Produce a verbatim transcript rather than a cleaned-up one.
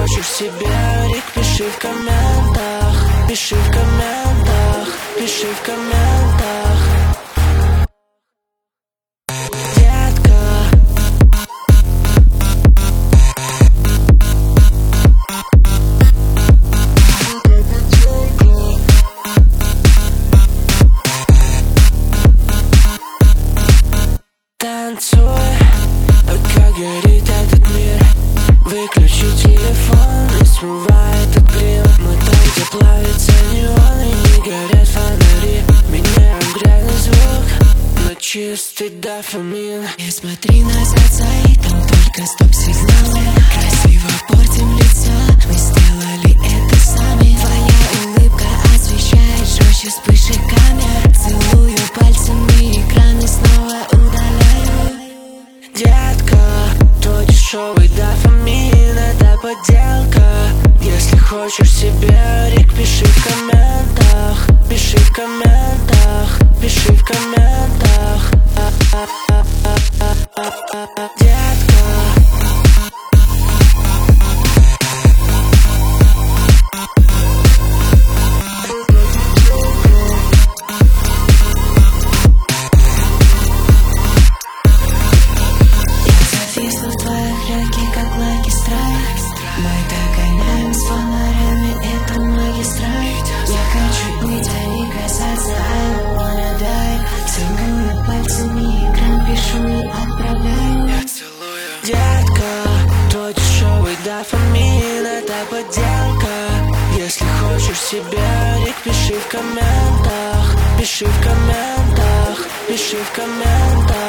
хочешь себе рик, пиши в комментах. Пиши в комментах, пиши в комментах. Детка, танцуй, пока горит этот мир. Выключи телефон и смывай этот грим. Мы там, где плавятся неоны, не горят фонари. Меняем грязный звук на чистый дофамин. Не смотри назад, свои, там только стоп-сигналы. Красиво портим лица, мы сделали это сами. Твоя улыбка освещает жестче вспышек камер. Целую пальцами экраны, снова удаляю. Детка, твой дешевый дофамин — это подделка. Если хочешь себе рик, пиши в комментах. Пиши в комментах, пиши в комментах. Детка, зависла в твоих легких, как магистраль. Мы догоняем с фонарями, это магистраль. Я хочу быть, а не касаться, I wanna die. Целую пальцами экран, пишу и отправляю. я целую. Детка, твой дешевый дофамин — это подделка. Если хочешь себе рик, пиши в комментах. Пиши в комментах, пиши в комментах.